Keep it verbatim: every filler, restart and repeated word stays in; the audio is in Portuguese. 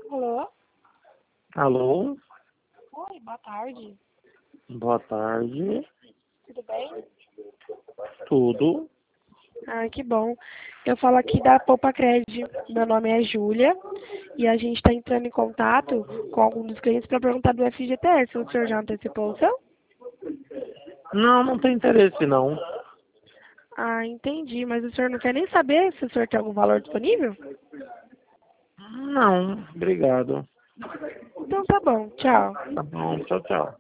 Alô? Alô? Oi, boa tarde. Boa tarde. Tudo bem? Tudo? Ah, que bom. Eu falo aqui da Poupa Cred. Meu nome é Júlia e a gente está entrando em contato com algum dos clientes para perguntar do F G T S. O senhor já antecipou o seu? Não, não tem interesse não. Ah, entendi. Mas o senhor não quer nem saber se o senhor tem algum valor disponível? Não, obrigado. Então tá bom. Tchau. Tá bom, tchau, tchau.